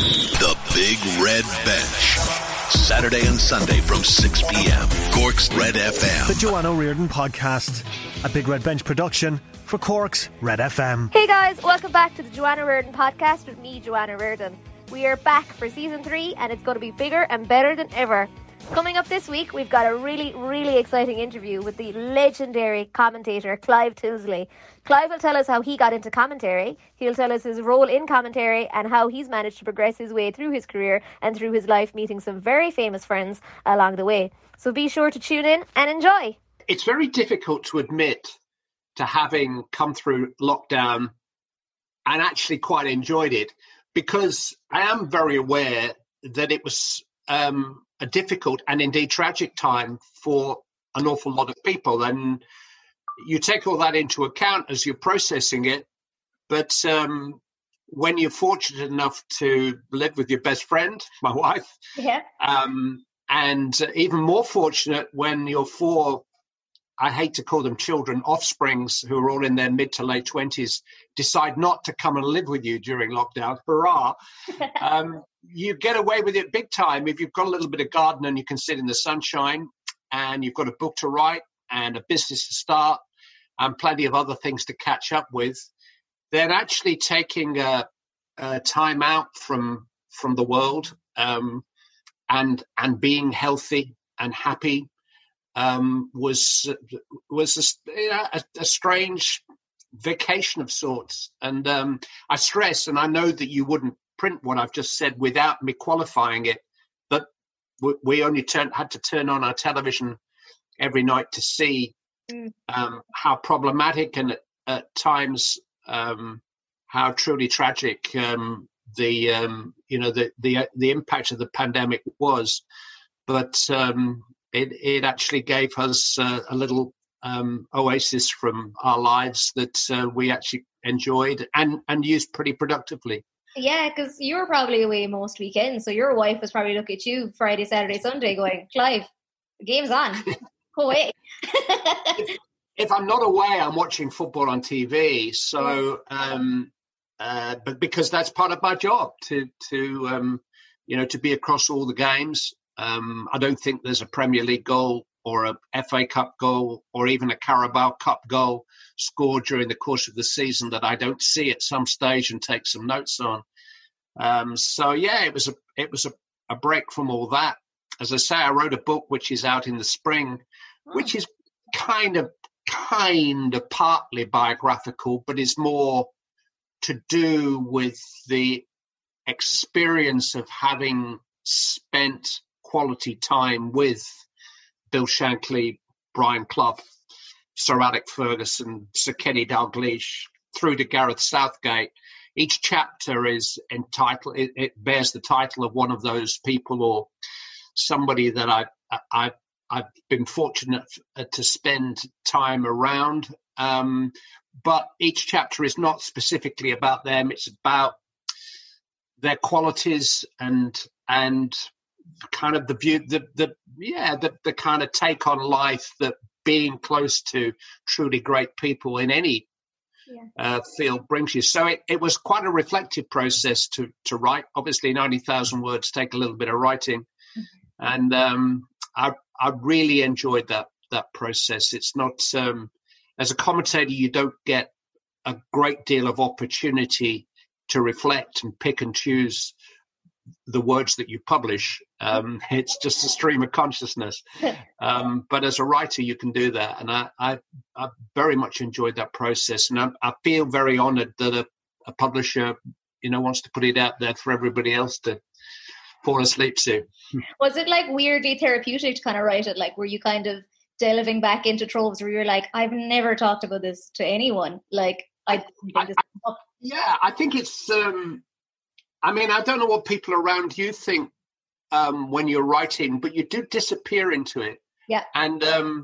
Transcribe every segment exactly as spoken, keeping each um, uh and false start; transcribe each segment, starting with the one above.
The Big Red Bench. Saturday and Sunday from six p.m. Cork's Red F M. The Joanne O'Riordan Podcast. A Big Red Bench production for Cork's Red F M. Hey guys, welcome back to the Joanne O'Riordan Podcast with me, Joanne O'Riordan. We are back for season three and it's going to be bigger and better than ever. Coming up this week, we've got a really, really exciting interview with the legendary commentator Clive Tyldesley. Clive will tell us how he got into commentary. He'll tell us his role in commentary and how he's managed to progress his way through his career and through his life, meeting some very famous friends along the way. So be sure to tune in and enjoy. It's very difficult to admit to having come through lockdown and actually quite enjoyed it, because I am very aware that it was um, a difficult and indeed tragic time for an awful lot of people. And you take all that into account as you're processing it. But um, when you're fortunate enough to live with your best friend, my wife, yeah. um, and even more fortunate when your four, I hate to call them children, offsprings, who are all in their mid to late twenties, decide not to come and live with you during lockdown. Hurrah! um, you get away with it big time if you've got a little bit of garden and you can sit in the sunshine, and you've got a book to write and a business to start and plenty of other things to catch up with. Then actually taking a, a time out from from the world um, and and being healthy and happy um, was was a, you know, a, a strange vacation of sorts. And um, I stress, and I know that you wouldn't print what I've just said without me qualifying it, but we, we only turn, had to turn on our television every night to see mm. um, how problematic and at, at times um, how truly tragic um, the um, you know the, the the impact of the pandemic was. But um, it it actually gave us uh, a little um, oasis from our lives that uh, we actually enjoyed and and used pretty productively. Yeah, because you were probably away most weekends, so your wife was probably looking at you Friday, Saturday, Sunday going, Clive, the game's on. Go away. if, if I'm not away, I'm watching football on T V. So, um, uh, but because that's part of my job to, to um, you know, to be across all the games. Um, I don't think there's a Premier League goal or a F A Cup goal or even a Carabao Cup goal scored during the course of the season that I don't see at some stage and take some notes on. Um, so yeah, it was a it was a, a break from all that. As I say, I wrote a book which is out in the spring, oh. which is kind of kind of partly biographical, but is more to do with the experience of having spent quality time with Bill Shankly, Brian Clough, Sir Alec Ferguson, Sir Kenny Dalglish, through to Gareth Southgate. Each chapter is entitled, it, it bears the title of one of those people or somebody that I've, I've, I've been fortunate to spend time around. Um, but each chapter is not specifically about them. It's about their qualities and, and kind of the view, the, the, yeah, the, the kind of take on life that being close to truly great people in any yeah. uh, field brings you. So it, it was quite a reflective process to, to write. Obviously, ninety thousand words take a little bit of writing. Mm-hmm. And um, I, I really enjoyed that, that process. It's not, um, as a commentator, you don't get a great deal of opportunity to reflect and pick and choose the words that you publish. Um, it's just a stream of consciousness. Um, but as a writer, you can do that. And I, I, I very much enjoyed that process. And I, I feel very honored that a, a publisher, you know, wants to put it out there for everybody else to fall asleep to. Was it like weirdly therapeutic to kind of write it? Like, were you kind of delving back into troves where you're like, I've never talked about this to anyone? Like, I, I, I, I yeah, I think it's, um, I mean, I don't know what people around you think um, when you're writing, but you do disappear into it. Yeah. And um,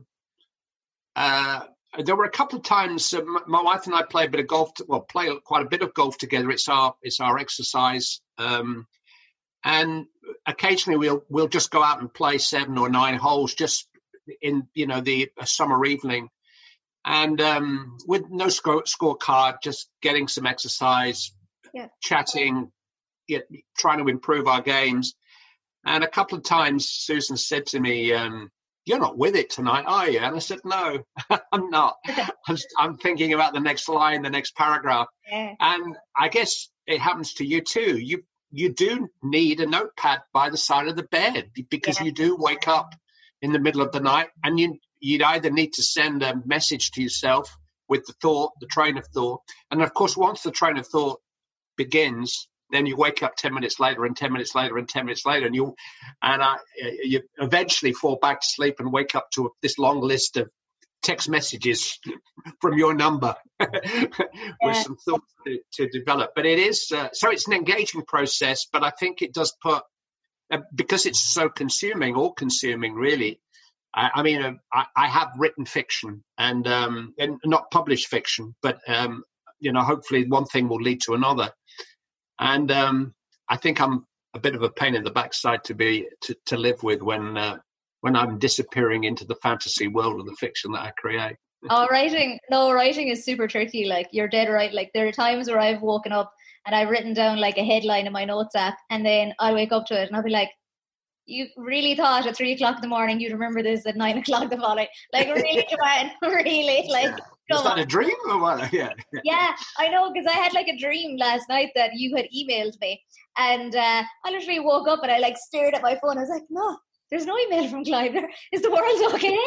uh, there were a couple of times uh, my wife and I play a bit of golf, to, well, play quite a bit of golf together. It's our it's our exercise. Um, and occasionally we'll we'll just go out and play seven or nine holes just in, you know, the a summer evening. And um, with no score, scorecard, just getting some exercise, yeah. chatting, you know, trying to improve our games. And a couple of times Susan said to me, um, "You're not with it tonight, are you?" And I said, "No, I'm not. I'm, I'm thinking about the next line, the next paragraph." Yeah. And I guess it happens to you too. You you do need a notepad by the side of the bed because yeah. you do wake up in the middle of the night, and you you'd either need to send a message to yourself with the thought, the train of thought, and of course, once the train of thought begins, then you wake up ten minutes later and ten minutes later and ten minutes later, and you and I, you eventually fall back to sleep and wake up to this long list of text messages from your number with yeah. some thoughts to, to develop. But it is, uh, so it's an engaging process, but I think it does put, uh, because it's so consuming, all consuming really. I, I mean, uh, I, I have written fiction and, um, and not published fiction, but, um, you know, hopefully one thing will lead to another. And um, I think I'm a bit of a pain in the backside to be to, to live with when uh, when I'm disappearing into the fantasy world of the fiction that I create. Oh, writing, no, writing is super tricky. Like, you're dead right. Like, there are times where I've woken up and I've written down like a headline in my notes app, and then I'll wake up to it and I'll be like, "You really thought at three o'clock in the morning you'd remember this at nine o'clock the following?" Like, really, Joanne, really? Like, is that a dream or what? Yeah, yeah, I know, because I had like a dream last night that you had emailed me, and uh, I literally woke up and I like stared at my phone. I was like, "No, there's no email from Clive. Is the world okay?"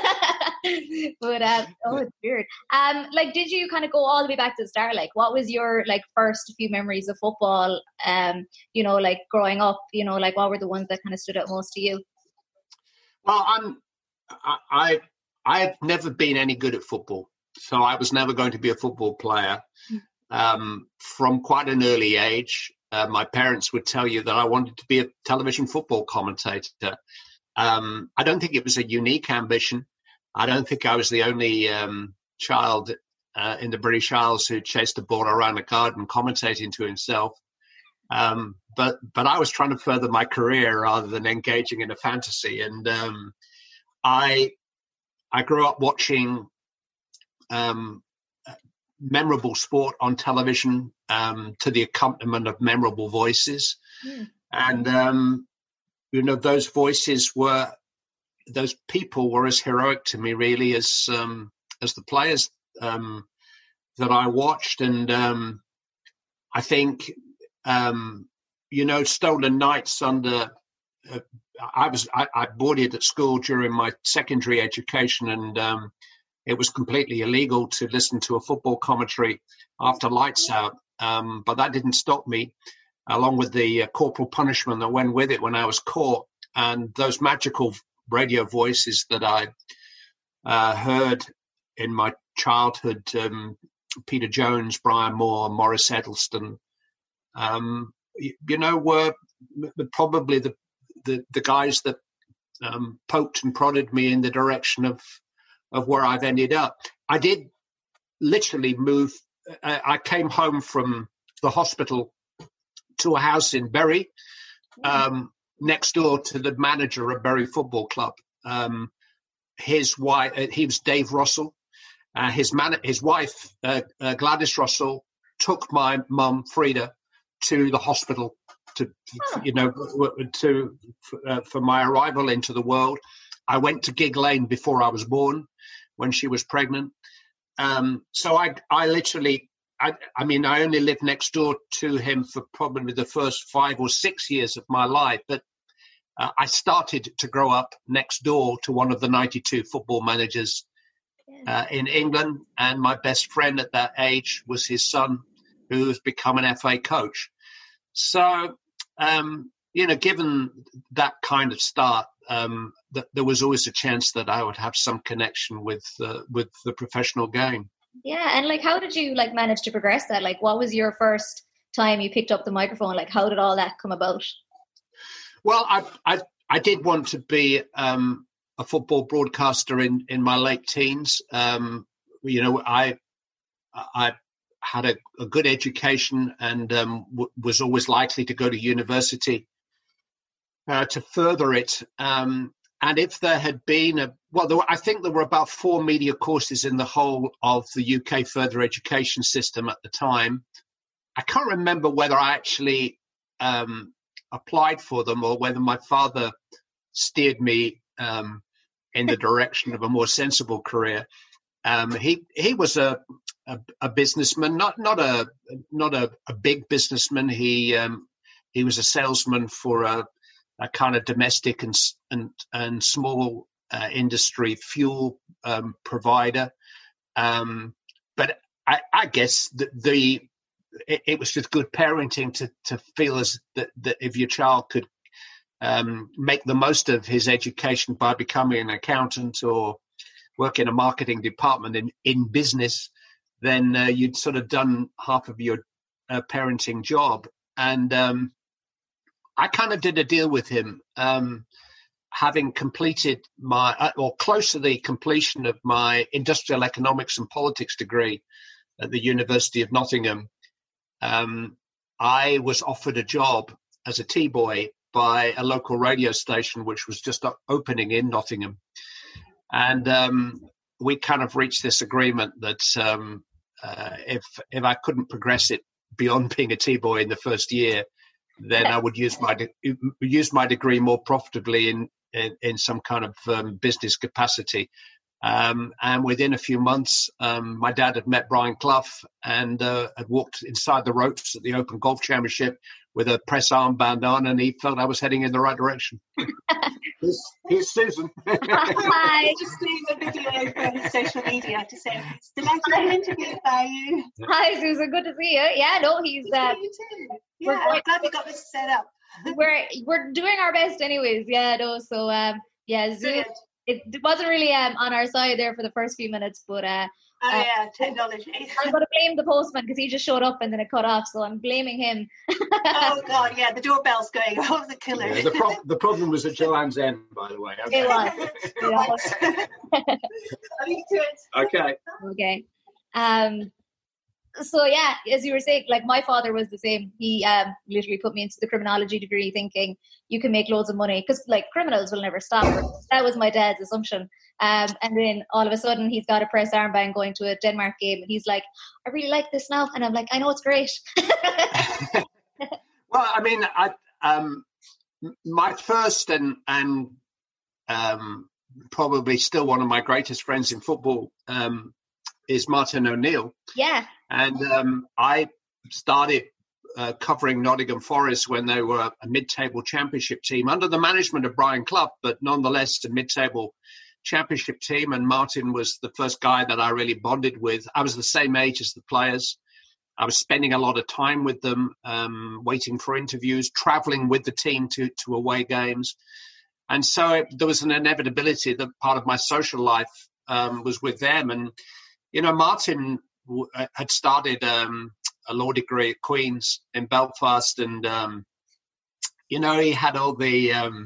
But um, oh, it's weird. Um, like, did you kind of go all the way back to the start? Like, what was your like first few memories of football? Um, you know, like growing up. You know, like what were the ones that kind of stood out most to you? Well, I'm I I I've never been any good at football, so I was never going to be a football player. Um, from quite an early age, uh, my parents would tell you that I wanted to be a television football commentator. Um, I don't think it was a unique ambition. I don't think I was the only um, child uh, in the British Isles who chased a ball around a garden commentating to himself. Um, but but I was trying to further my career rather than engaging in a fantasy. And um, I I grew up watching um, memorable sport on television um, to the accompaniment of memorable voices. Mm. And, um, you know, those voices were, those people were as heroic to me really as um, as the players um, that I watched. And um, I think, um, you know, Stolen Nights under, uh, I was, I, I boarded at school during my secondary education, and um, it was completely illegal to listen to a football commentary after lights out. Um, but that didn't stop me, along with the uh, corporal punishment that went with it when I was caught, and those magical radio voices that I uh, heard in my childhood, um, Peter Jones, Brian Moore, Maurice Edelston, um, you, you know, were probably the, the, the guys that um, poked and prodded me in the direction of, of where I've ended up. I did literally move. Uh, I came home from the hospital to a house in Bury, um, next door to the manager of Bury Football Club. Um, his wife, uh, he was Dave Russell. Uh, his man, his wife, uh, uh, Gladys Russell, took my mum Frida to the hospital to, oh. you know, to uh, for my arrival into the world. I went to Gig Lane before I was born, when she was pregnant. Um, so I, I literally, I, I mean, I only lived next door to him for probably the first five or six years of my life, but uh, I started to grow up next door to one of the ninety-two football managers uh, in England, and my best friend at that age was his son, who has become an F A coach. So, um, you know, given that kind of start, um, th- there was always a chance that I would have some connection with uh, with the professional game. Yeah, and like, how did you like manage to progress that? Like, what was your first time you picked up the microphone? Like, how did all that come about? Well, I I, I did want to be um, a football broadcaster in, in my late teens. Um, you know, I I had a, a good education and um, w- was always likely to go to university uh, to further it. Um, and if there had been a well, there were, I think there were about four media courses in the whole of the U K further education system at the time. I can't remember whether I actually um, applied for them or whether my father steered me um, in the direction of a more sensible career. Um, he he was a, a a businessman, not not a not a, a big businessman. He um, he was a salesman for a, a kind of domestic and and and small uh, industry fuel um, provider. Um, but I, I guess the, the it, it was just good parenting to to feel as that, that if your child could um, make the most of his education by becoming an accountant or work in a marketing department in, in business, then uh, you'd sort of done half of your uh, parenting job. And um, I kind of did a deal with him, um, having completed my, uh, or close to the completion of my industrial economics and politics degree at the University of Nottingham. Um, I was offered a job as a T-boy by a local radio station, which was just opening in Nottingham. And um, we kind of reached this agreement that um, uh, if if I couldn't progress it beyond being a T-boy in the first year, then I would use my de- use my degree more profitably in in, in some kind of um, business capacity. Um, and within a few months, um, my dad had met Brian Clough and uh, had walked inside the ropes at the Open Golf Championship with a press armband on, and he felt I was heading in the right direction. here's, here's Susan. Hi. Just doing a video for social media to say, it's delighted to be interviewed by you. Hi, Susan. Good to see you. Yeah, no, he's. Uh, you too. Yeah, I'm quite, glad we got this set up. we're we're doing our best, anyways. Yeah, no. So um, yeah, Zoom. It wasn't really um, on our side there for the first few minutes, but uh, oh uh, yeah, technology. I'm going to blame the postman because he just showed up and then it cut off, so I'm blaming him. Oh God, yeah, the doorbell's going off, the killer. Yeah, the, pro- the problem was at Joanne's end, by the way. Okay. It was. It was. I'll leave to it. Okay. Okay. Um. So yeah, as you were saying, like my father was the same. He um literally put me into the criminology degree, thinking you can make loads of money because like criminals will never stop. That was my dad's assumption. Um, and then all of a sudden he's got a press armband going to a Denmark game, and he's like, "I really like this now," and I'm like, "I know, it's great." Well, I mean, I um, my first and and um, probably still one of my greatest friends in football um, is Martin O'Neill. Yeah. And um, I started uh, covering Nottingham Forest when they were a mid-table championship team under the management of Brian Clough, but nonetheless a mid-table championship team. And Martin was the first guy that I really bonded with. I was the same age as the players. I was spending a lot of time with them, um, waiting for interviews, traveling with the team to, to away games. And so it, there was an inevitability that part of my social life um, was with them. And, you know, Martin had started um, a law degree at Queen's in Belfast, and um, you know, he had all the um,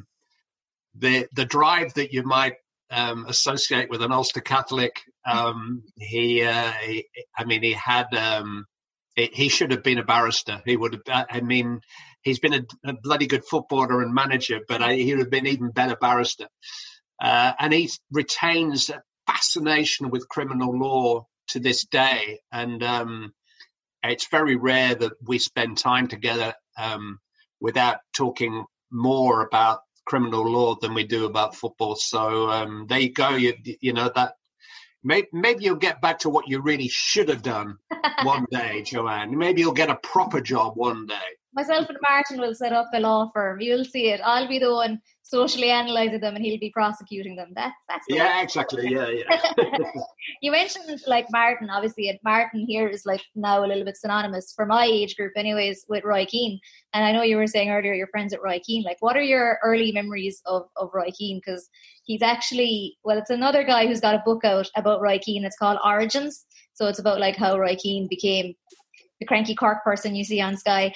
the the drive that you might um, associate with an Ulster Catholic. Um, he, uh, he, I mean, he had. Um, he, he should have been a barrister. He would have. I mean, he's been a, a bloody good footballer and manager, but I, he would have been even better barrister. Uh, and he retains a fascination with criminal law to this day, and um, it's very rare that we spend time together um, without talking more about criminal law than we do about football. So um, there you go. You, you know that maybe, maybe you'll get back to what you really should have done one day, Joanne. Maybe you'll get a proper job one day. Myself and Martin will set up a law firm. You'll see it. I'll be the one socially analysing them, and he'll be prosecuting them. That's that's the yeah, way. exactly. Yeah, yeah. You mentioned like Martin, obviously, and Martin here is like now a little bit synonymous for my age group, anyways, with Roy Keane. And I know you were saying earlier you're friends with Roy Keane. Like, what are your early memories of of Roy Keane? Because he's actually, well, it's another guy who's got a book out about Roy Keane. It's called Origins. So it's about like how Roy Keane became the cranky Cork person you see on Sky.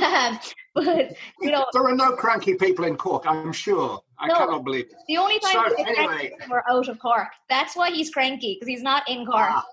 But, you know, there are no cranky people in Cork, I'm sure. I no, cannot believe it. The only time so, he's anyway. cranky were out of Cork. That's why he's cranky, because he's not in Cork. Ah.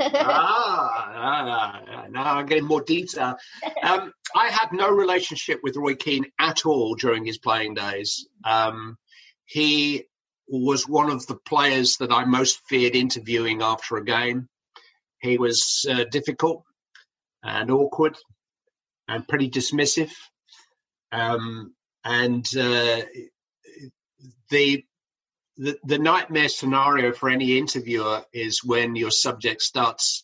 ah, ah, ah, now I'm getting more detail. Um, I had no relationship with Roy Keane at all during his playing days. Um, he was one of the players that I most feared interviewing after a game. He was uh, difficult and awkward and pretty dismissive. Um, and uh, the, the the nightmare scenario for any interviewer is when your subject starts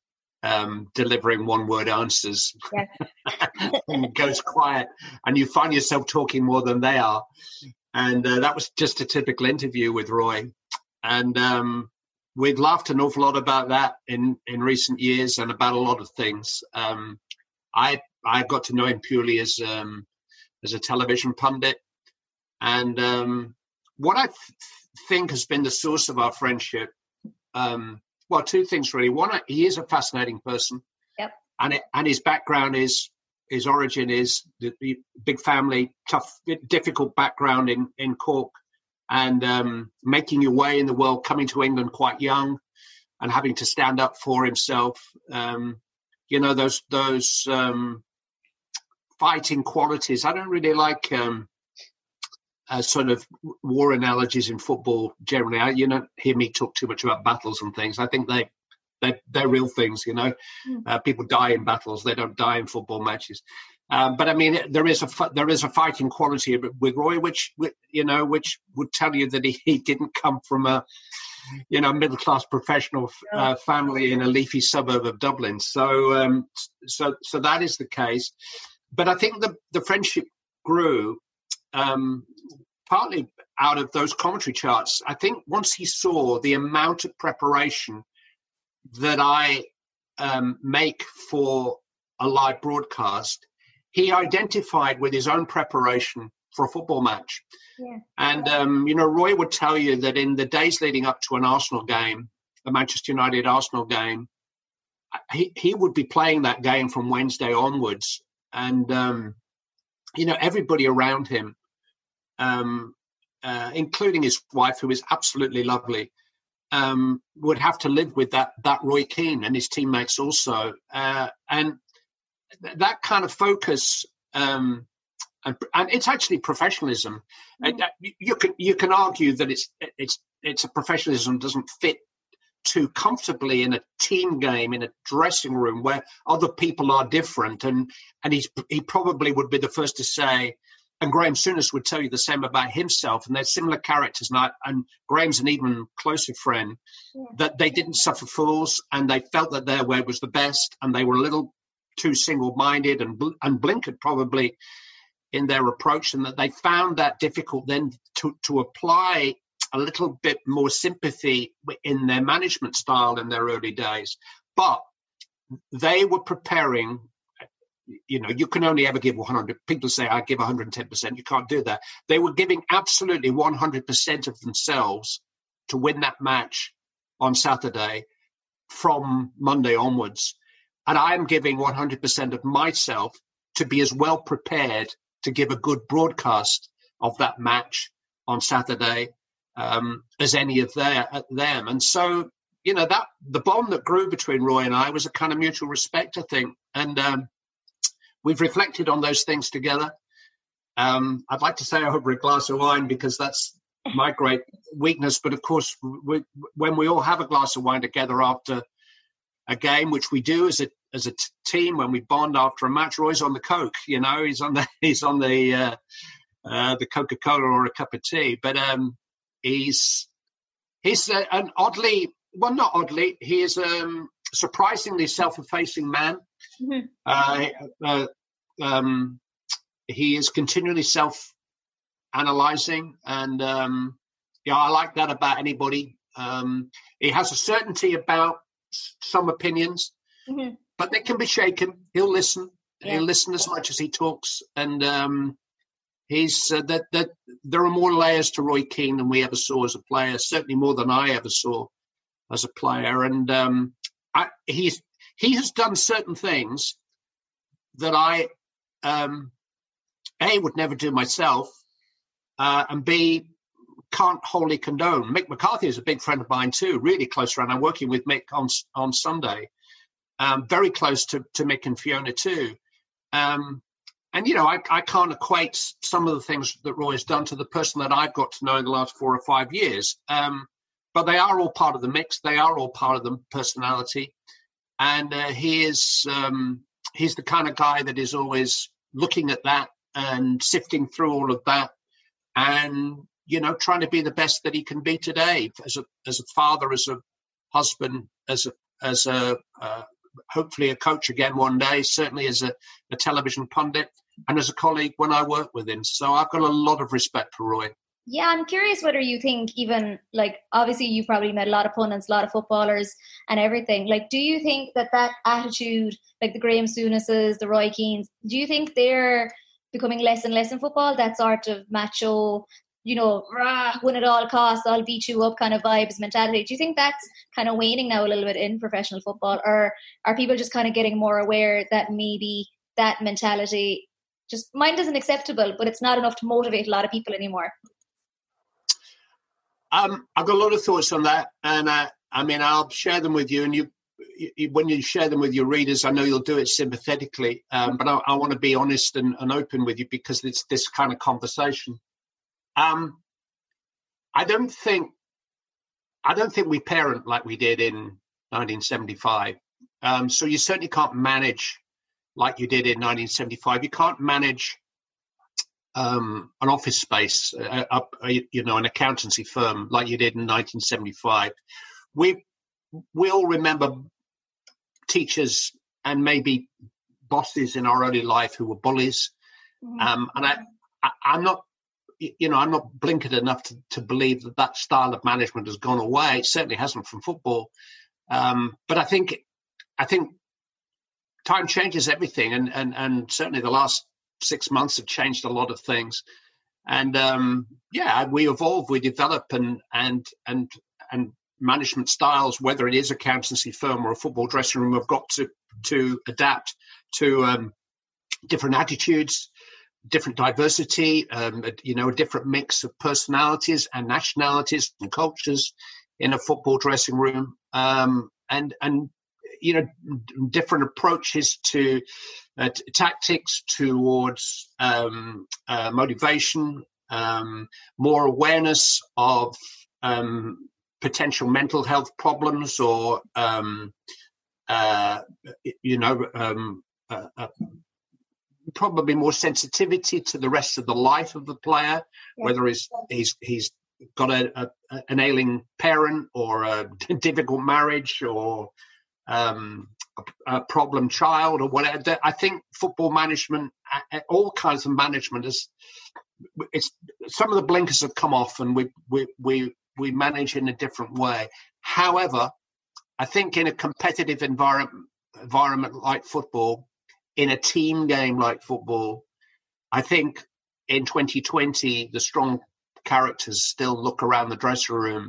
um, delivering one-word answers Yeah. and goes quiet, and you find yourself talking more than they are. And uh, that was just a typical interview with Roy. And um, we've laughed an awful lot about that in, in recent years and about a lot of things. Um, I I got to know him purely as um, as a television pundit. And um, what I th- think has been the source of our friendship, um, well, two things really. One, he is a fascinating person. Yep. And it, and his background is, his origin is the, the big family, tough, difficult background in, in Cork, and um, making your way in the world, coming to England quite young and having to stand up for himself. Um, you know, those those um, fighting qualities. I don't really like um, uh, sort of war analogies in football generally. I, you don't hear me talk too much about battles and things. I think they, they, they're real things, you know. Mm. Uh, people die in battles. They don't die in football matches. Um, but I mean, there is a there is a fighting quality with Roy, which you know, which would tell you that he, he didn't come from a you know middle class professional uh, family in a leafy suburb of Dublin. So um, so so that is the case. But I think the the friendship grew um, partly out of those commentary charts. I think once he saw the amount of preparation that I um, make for a live broadcast, he identified with his own preparation for a football match. Yeah. And, um, you know, Roy would tell you that in the days leading up to an Arsenal game, a Manchester United-Arsenal game, he, he would be playing that game from Wednesday onwards. And, um, you know, everybody around him, um, uh, including his wife, who is absolutely lovely, um, would have to live with that, that Roy Keane and his teammates also. Uh, and that kind of focus, um, and, and it's actually professionalism. Mm. Uh, you can you can argue that it's it's it's a professionalism doesn't fit too comfortably in a team game, in a dressing room where other people are different, and and he's he probably would be the first to say, and Graham Souness would tell you the same about himself, and they're similar characters, and, I, and Graham's an even closer friend, yeah. that they didn't suffer fools, and they felt that their way was the best, and they were a little too single-minded and, bl- and blinkered probably in their approach, and that they found that difficult then to, to apply a little bit more sympathy in their management style in their early days. But they were preparing, you know, you can only ever give one hundred. People say, I give one hundred ten percent. You can't do that. They were giving absolutely one hundred percent of themselves to win that match on Saturday from Monday onwards. And I'm giving one hundred percent of myself to be as well prepared to give a good broadcast of that match on Saturday um, as any of their, them. And so, you know, that the bond that grew between Roy and I was a kind of mutual respect, I think. And um, we've reflected on those things together. Um, I'd like to say over a glass of wine because that's my great weakness. But, of course, we, when we all have a glass of wine together after a game, which we do as a as a t- team when we bond after a match, Roy's on the Coke, you know, he's on the he's on the uh, uh, the Coca-Cola or a cup of tea. But um, he's he's uh, an oddly, well, not oddly, he is a um, surprisingly self-effacing man. Mm-hmm. Uh, uh, um, he is continually self-analyzing, and um, yeah, I like that about anybody. Um, he has a certainty about some opinions, mm-hmm. but they can be shaken. He'll listen. Yeah. He'll listen as much as he talks. And um, he's uh, that that there are more layers to Roy Keane than we ever saw as a player. Certainly more than I ever saw as a player. And um, I, he's he has done certain things that I um, A would never do myself, uh, and B can't wholly condone. Mick McCarthy is a big friend of mine too, really close friend. I'm working with Mick on on Sunday, um, very close to, to Mick and Fiona too. Um, and, you know, I, I can't equate some of the things that Roy has done to the person that I've got to know in the last four or five years. Um, but they are all part of the mix. They are all part of the personality. And uh, he is um, he's the kind of guy that is always looking at that and sifting through all of that, and you know, trying to be the best that he can be today, as a as a father, as a husband, as a as a uh, hopefully a coach again one day, certainly as a, a television pundit, and as a colleague when I work with him. So I've got a lot of respect for Roy. Yeah, I'm curious whether you think, even like, obviously you've probably met a lot of pundits, a lot of footballers and everything. Like, do you think that that attitude, like the Graham Souness's, the Roy Keanes, do you think they're becoming less and less in football? That sort of macho, you know, rah, win at all costs, I'll beat you up kind of vibes mentality. Do you think that's kind of waning now a little bit in professional football? Or are people just kind of getting more aware that maybe that mentality, just mine isn't acceptable, but it's not enough to motivate a lot of people anymore? Um, I've got a lot of thoughts on that, and uh, I mean, I'll share them with you. And you, you, when you share them with your readers, I know you'll do it sympathetically, um, but I, I want to be honest and, and open with you, because it's this kind of conversation. Um, I don't think, I don't think we parent like we did in nineteen seventy-five. Um, so you certainly can't manage like you did in nineteen seventy-five. You can't manage Um, an office space, uh, up, uh, you know, an accountancy firm like you did in nineteen seventy-five. We we all remember teachers and maybe bosses in our early life who were bullies. Mm-hmm. Um, and I, I, I'm not, you know, I'm not blinkered enough to, to believe that that style of management has gone away. It certainly hasn't from football. Um, but I think, I think time changes everything, and and and certainly the last six months have changed a lot of things. And um, yeah, we evolve, we develop, and and and and management styles, whether it is accountancy firm or a football dressing room, have got to to adapt to um, different attitudes, different diversity, um, you know, a different mix of personalities and nationalities and cultures in a football dressing room, um, and and you know, different approaches to uh, t- tactics towards um, uh, motivation, um, more awareness of um, potential mental health problems, or um, uh, you know, um, uh, uh, probably more sensitivity to the rest of the life of the player, yeah. whether he's he's he's got a, a an ailing parent, or a difficult marriage, or Um, a, a problem child, or whatever. I think football management, all kinds of management, is it's some of the blinkers have come off, and we we we we manage in a different way. However, I think in a competitive environment environment like football, in a team game like football, I think in twenty twenty the strong characters still look around the dressing room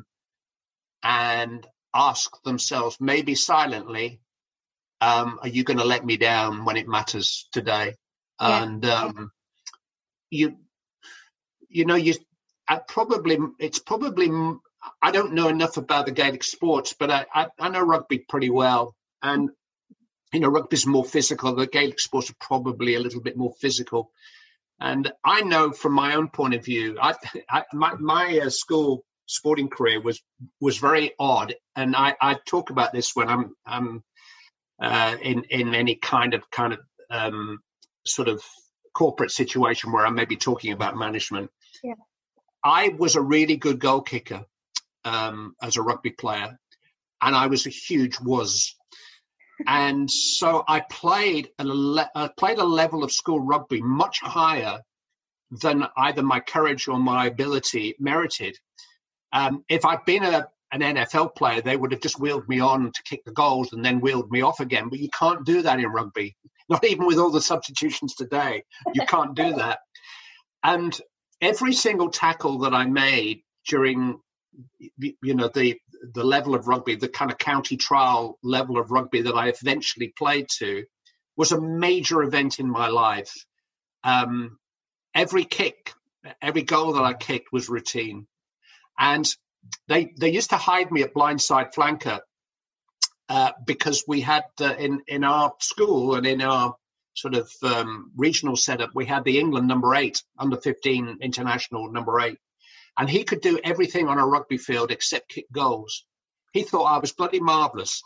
and ask themselves, maybe silently, um, are you going to let me down when it matters today? Yeah. And um, you, you know, you I probably it's probably I don't know enough about the Gaelic sports, but I, I, I know rugby pretty well, and you know, rugby's more physical. The Gaelic sports are probably a little bit more physical, and I know from my own point of view, I, I my my uh, school sporting career was was very odd, and I, I talk about this when I'm I'm uh, in in any kind of kind of um, sort of corporate situation where I may be talking about management. Yeah. I was a really good goal kicker um, as a rugby player, and I was a huge was, and so I played a le- I played a level of school rugby much higher than either my courage or my ability merited. Um, if I'd been a, an N F L player, they would have just wheeled me on to kick the goals and then wheeled me off again. But you can't do that in rugby, not even with all the substitutions today. You can't do that. And every single tackle that I made during, you know, the the level of rugby, the kind of county trial level of rugby that I eventually played to, was a major event in my life. Um, every kick, every goal that I kicked was routine. And they they used to hide me at blindside flanker uh, because we had uh, in in our school and in our sort of um, regional setup, we had the England number eight, under fifteen international number eight, and he could do everything on a rugby field except kick goals. He thought I was bloody marvellous,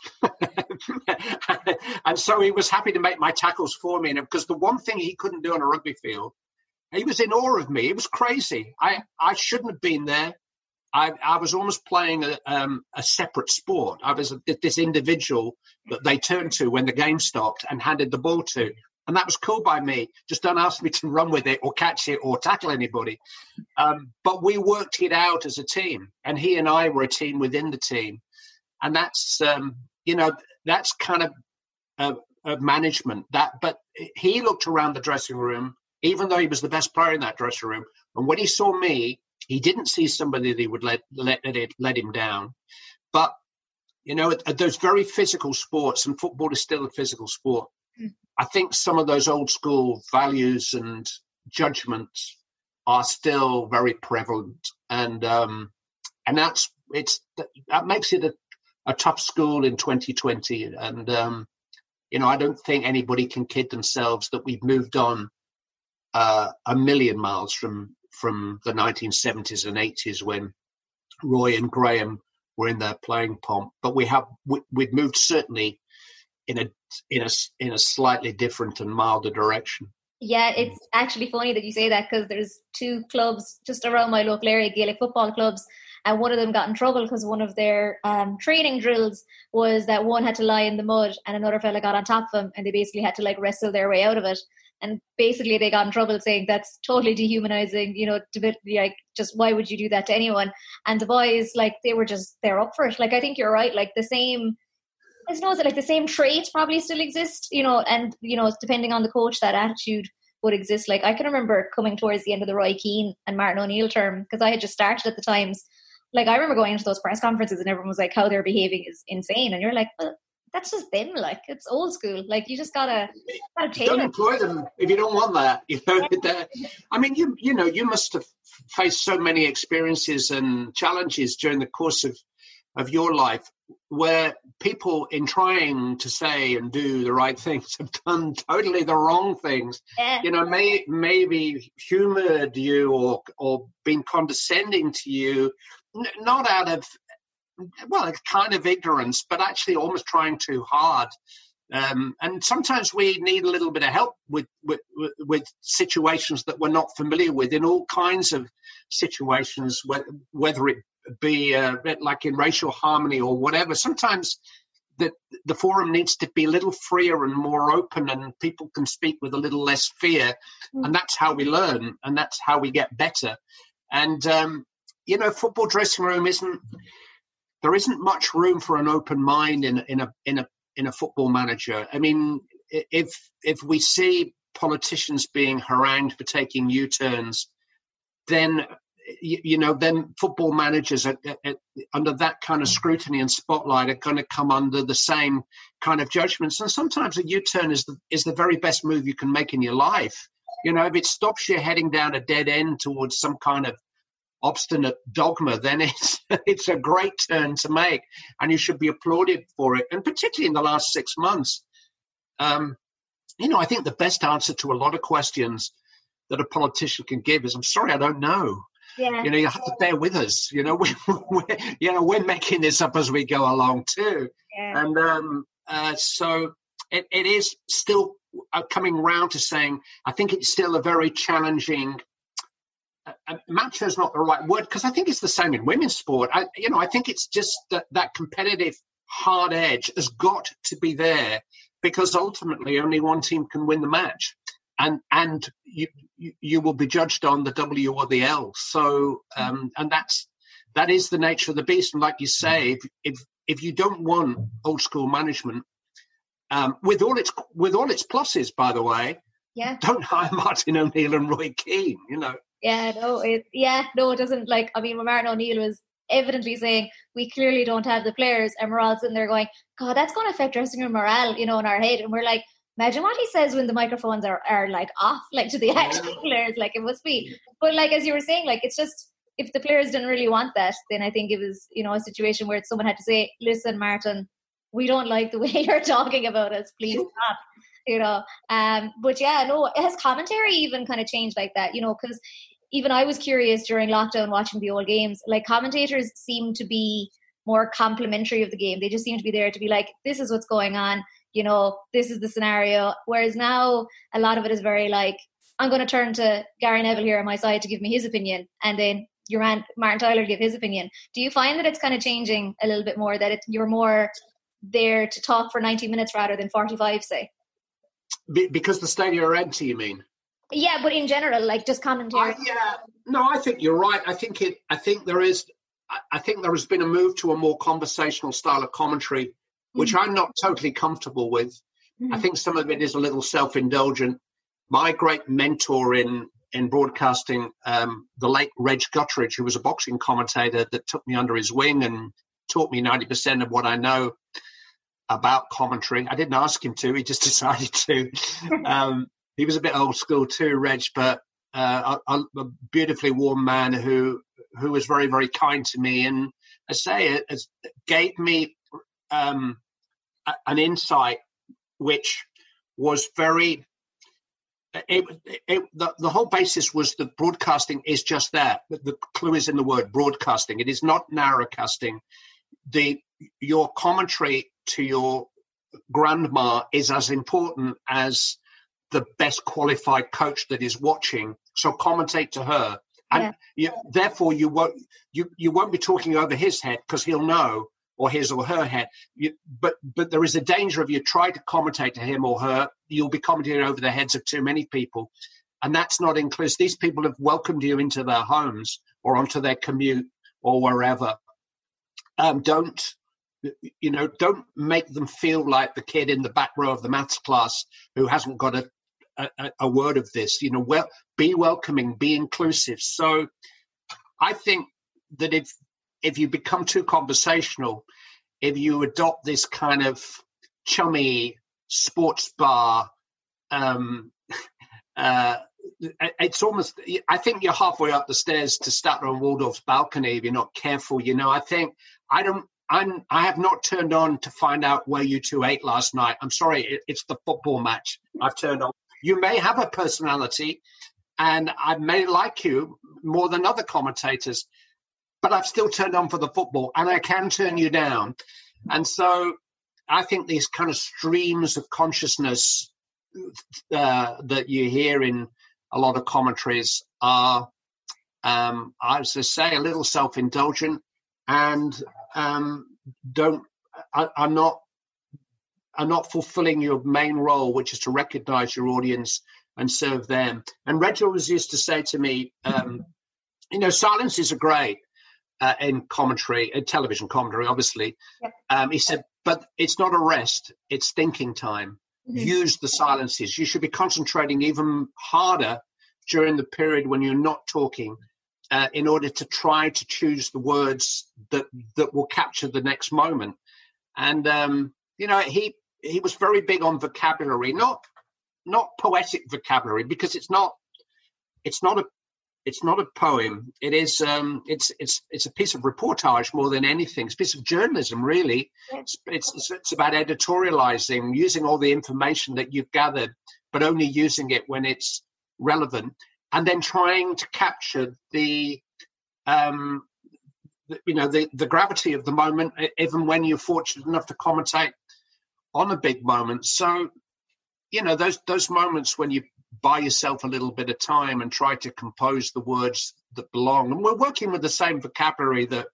and so he was happy to make my tackles for me. And because the one thing he couldn't do on a rugby field He was in awe of me. It was crazy. I, I shouldn't have been there. I, I was almost playing a, um, a separate sport. I was a, this individual that they turned to when the game stopped and handed the ball to. And that was cool by me. Just don't ask me to run with it or catch it or tackle anybody. Um, but we worked it out as a team. And he and I were a team within the team. And that's, um, you know, that's kind of uh, uh, management. That, But he looked around the dressing room, even though he was the best player in that dressing room. And when he saw me, he didn't see somebody that he would let let it let him down. But, you know, at, at those very physical sports, and football is still a physical sport, mm. I think some of those old school values and judgments are still very prevalent. And um, and that's it's that makes it a, a tough school in twenty twenty. And, um, you know, I don't think anybody can kid themselves that we've moved on uh, a million miles from from the nineteen seventies and eighties when Roy and Graham were in their playing pomp. But we have we, we've moved certainly in a in a in a slightly different and milder direction. Yeah, it's actually funny that you say that, because there's two clubs just around my local area, Gaelic football clubs, and one of them got in trouble because one of their um, training drills was that one had to lie in the mud and another fella got on top of him, and they basically had to like wrestle their way out of it. And basically they got in trouble saying that's totally dehumanizing, you know, to be, like, just why would you do that to anyone? And the boys, like, they were just, they're up for it. Like, I think you're right. Like, the same, I suppose that like the same traits probably still exist, you know, and, you know, depending on the coach, that attitude would exist. Like, I can remember coming towards the end of the Roy Keane and Martin O'Neill term, because I had just started at the Times. Like, I remember going into those press conferences and everyone was like, how they're behaving is insane. And you're like, well, that's just them. Like, it's old school. Like, you just gotta, gotta take don't it. employ them if you don't want that. You know, I mean, you you know, you must have faced so many experiences and challenges during the course of of your life, where people, in trying to say and do the right things, have done totally the wrong things. Yeah. You know, may maybe humoured you or or been condescending to you, n- not out of, well, it's kind of ignorance, but actually almost trying too hard. Um, and sometimes we need a little bit of help with, with with situations that we're not familiar with, in all kinds of situations, whether it be uh, like in racial harmony or whatever. Sometimes the, the forum needs to be a little freer and more open, and people can speak with a little less fear. Mm. And that's how we learn, and that's how we get better. And, um, you know, football dressing room isn't, there isn't much room for an open mind in in a in a in a football manager. I mean, if if we see politicians being harangued for taking U-turns, then you, you know, then football managers are, are, are, under that kind of scrutiny and spotlight are going to come under the same kind of judgments. And sometimes a U-turn is the is the very best move you can make in your life. You know, if it stops you heading down a dead end towards some kind of obstinate dogma, then it's it's a great turn to make, and you should be applauded for it. And particularly in the last six months, um, you know, I think the best answer to a lot of questions that a politician can give is, "I'm sorry, I don't know." Yeah. You know, you have to bear with us. You know, we, we're you know we're making this up as we go along too, Yeah. and um, uh, so it, it is still uh, coming round to saying I think it's still a very challenging. Uh, macho is not the right word, because I think it's the same in women's sport. I, you know, I think it's just that that competitive hard edge has got to be there, because ultimately only one team can win the match, and and you you, you will be judged on the W or the L. So um, and that's that is the nature of the beast. And like you say, if if, if you don't want old school management, um, with all its with all its pluses, by the way, Yeah. don't hire Martin O'Neill and Roy Keane. You know. Yeah, no, it yeah, no, it doesn't. Like, I mean, when Martin O'Neill was evidently saying we clearly don't have the players, and we're all sitting there going, God, that's going to affect dressing room morale, you know, in our head. And we're like, imagine what he says when the microphones are, are like off, like to the actual players, like it must be. But like, as you were saying, like, it's just, if the players didn't really want that, then I think it was, you know, a situation where someone had to say, listen, Martin, we don't like the way you're talking about us, please stop. You know, um, but yeah, no, has commentary even kind of changed like that, you know, because even I was curious during lockdown watching the old games, like commentators seem to be more complimentary of the game. They just seem to be there to be like, this is what's going on, you know, this is the scenario. Whereas now a lot of it is very like, I'm going to turn to Gary Neville here on my side to give me his opinion, and then your man Martin Tyler give his opinion. Do you find that it's kind of changing a little bit more, that it, you're more there to talk for ninety minutes rather than forty-five, say? Be- because the stadium are empty, you mean? Yeah, but in general, like just commentary. Uh, yeah, no, I think you're right. I think it. I think there is. I think there has been a move to a more conversational style of commentary, which mm-hmm. I'm not totally comfortable with. Mm-hmm. I think some of it is a little self-indulgent. My great mentor in in broadcasting, um, the late Reg Guttridge, who was a boxing commentator that took me under his wing and taught me ninety percent of what I know about commentary. I didn't ask him to; he just decided to. um, He was a bit old school too, Reg, but uh, a, a beautifully warm man who who was very, very kind to me. And I say it, it gave me um, a, an insight which was very, it, it, the, the whole basis was that broadcasting is just that. The clue is in the word broadcasting. It is not narrowcasting. The, your commentary to your grandma is as important as the best qualified coach that is watching, so commentate to her, and yeah. you, therefore you won't you you won't be talking over his head because he'll know, or his or her head. You, but but there is a danger of you try to commentate to him or her, you'll be commentating over the heads of too many people, and that's not inclusive. These people have welcomed you into their homes or onto their commute or wherever. Um, don't. You know, don't make them feel like the kid in the back row of the maths class who hasn't got a, a, a word of this. You know, well, be welcoming, be inclusive. So I think that if if you become too conversational, if you adopt this kind of chummy sports bar, um, uh, it's almost, I think you're halfway up the stairs to Statler and Waldorf's balcony if you're not careful. You know, I think, I don't, I'm, I have not turned on to find out where you two ate last night. I'm sorry, it, it's the football match I've turned on. You may have a personality, and I may like you more than other commentators, but I've still turned on for the football, and I can turn you down. And so I think these kind of streams of consciousness uh, that you hear in a lot of commentaries are, um, as I say, a little self-indulgent, and um, don't are, are not are not fulfilling your main role, which is to recognise your audience and serve them. And Reg always used to say to me, um, you know, silences are great uh, in commentary, in television commentary, obviously. Yep. Um, he said, but it's not a rest; it's thinking time. Mm-hmm. Use the silences. You should be concentrating even harder during the period when you're not talking, uh, in order to try to choose the words that that will capture the next moment. And um, you know, he he was very big on vocabulary, not not poetic vocabulary, because it's not it's not a it's not a poem. It is um, it's it's it's a piece of reportage more than anything. It's a piece of journalism, really. It's it's it's, it's about editorializing, using all the information that you've gathered, but only using it when it's relevant, and then trying to capture the um, the, you know the the gravity of the moment, even when you're fortunate enough to commentate on a big moment. So, you know, those those moments when you buy yourself a little bit of time and try to compose the words that belong. And we're working with the same vocabulary that,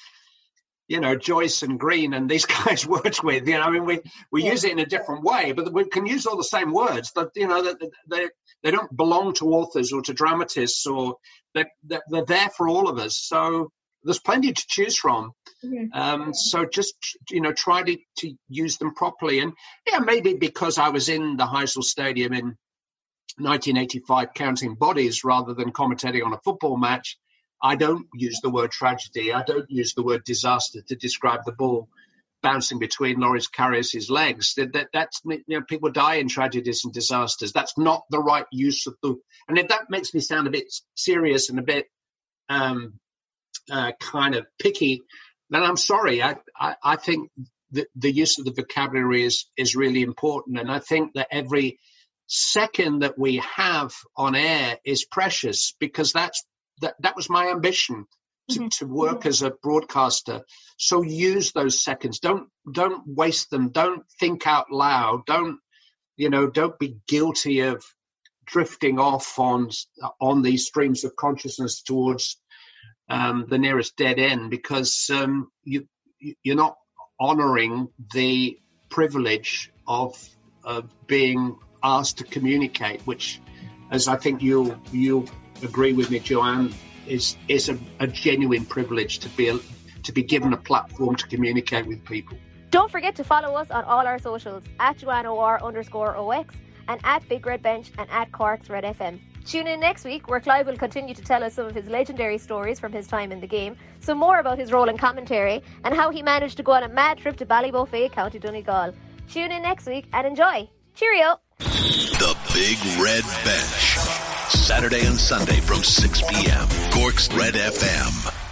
you know, Joyce and Green and these guys worked with. You know, I mean, we, we yeah. use it in a different way, but we can use all the same words. But, you know, they, they, they don't belong to authors or to dramatists, or they're, they're, they're there for all of us. So there's plenty to choose from. Mm-hmm. Um, so just, you know, try to, to use them properly. And, yeah, maybe because I was in the Heysel Stadium in nineteen eighty-five counting bodies rather than commentating on a football match, I don't use the word tragedy. I don't use the word disaster to describe the ball bouncing between Loris Karius's legs. That, that that's, you know, people die in tragedies and disasters. That's not the right use of the. And if that makes me sound a bit serious and a bit um, uh, kind of picky, then I'm sorry. I I, I think that the use of the vocabulary is is really important, and I think that every second that we have on air is precious, because that's that that was my ambition to, mm-hmm. to work mm-hmm. as a broadcaster. So use those seconds. Don't don't waste them. Don't think out loud. Don't you know? Don't be guilty of drifting off on on these streams of consciousness towards um, the nearest dead end, because um, you you're not honouring the privilege of uh, being asked to communicate, which, as I think you'll you'll agree with me, Joanne, is is a, a genuine privilege to be to be given a platform to communicate with people. Don't forget to follow us on all our socials at Joanne O R underscore O X and at Big Red Bench and at Cork's Red F M. Tune in next week where Clive will continue to tell us some of his legendary stories from his time in the game, some more about his role in commentary, and how he managed to go on a mad trip to Ballybofey, County Donegal. Tune in next week and enjoy. Cheerio! The Big Red Bench. Saturday and Sunday from six p.m. Cork's Red F M.